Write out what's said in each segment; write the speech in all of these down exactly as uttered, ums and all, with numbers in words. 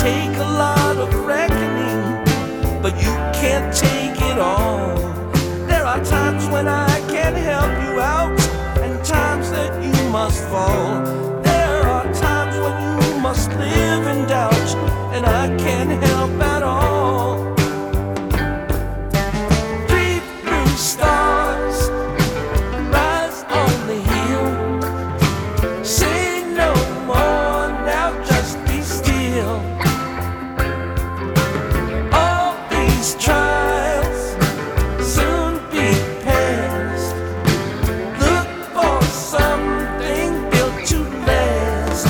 take a lot of reckoning, but you can't take it all. There are times when I can help you out, and times that you must fall. There are times when you must live in doubt, and I can't help at all. Three blue stars rise on the hill. Say no more, now just be still. All these trials soon be past. Look for something built to last.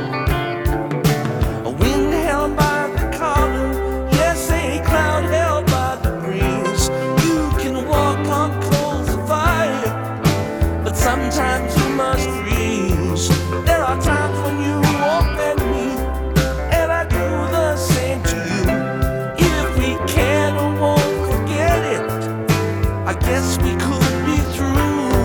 A wind held by the collar, yes, a cloud held by the breeze. You can walk on coals of fire, but sometimes you must freeze. There are times when you walk at me, and I do the same to you. If we can or won't forget it, I guess we could be through.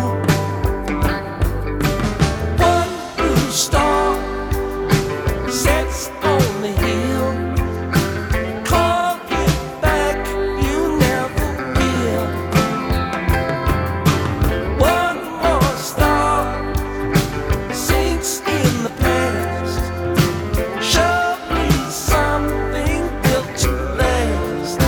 One blue star sets on the hill. Call it back, you never will. One more star sinks in the past. Show me something built to last.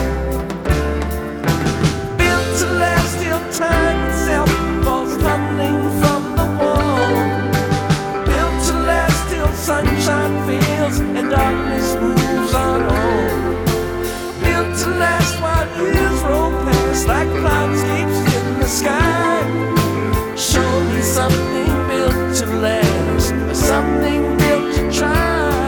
Built to last till time itself falls tumbling from the wall. Built to last till sunshine fails and darkness moves on home. Built to last while years roll past like cloudscapes in the sky. Show me something built to last, or something built to try.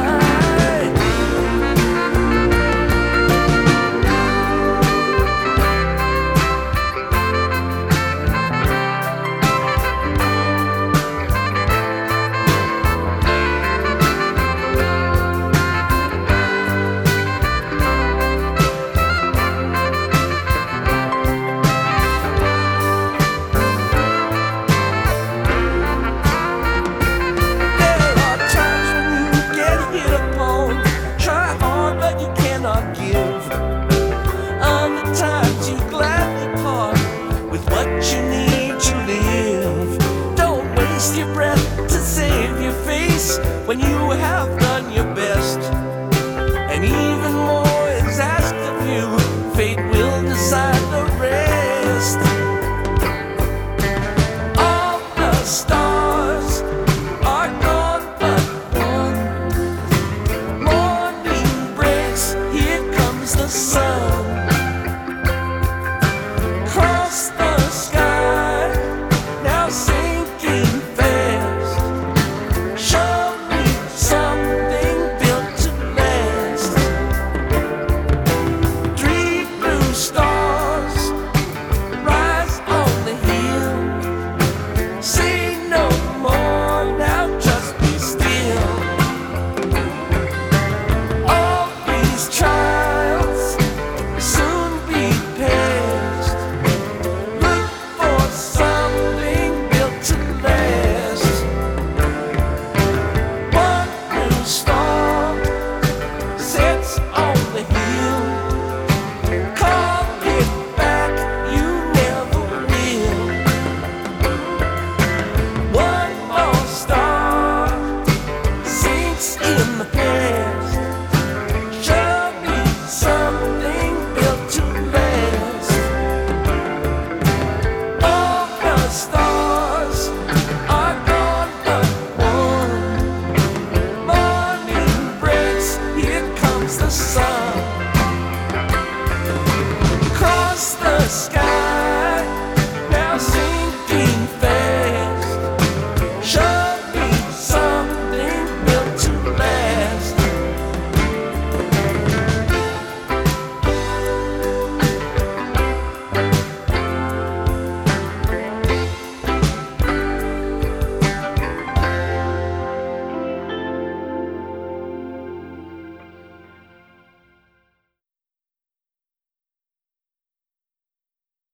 There are times when you get hit upon. Try hard, but you cannot give. Other times you gladly part with what you need to live. Don't waste your breath to save your face when you have done your best. And even more is asked of you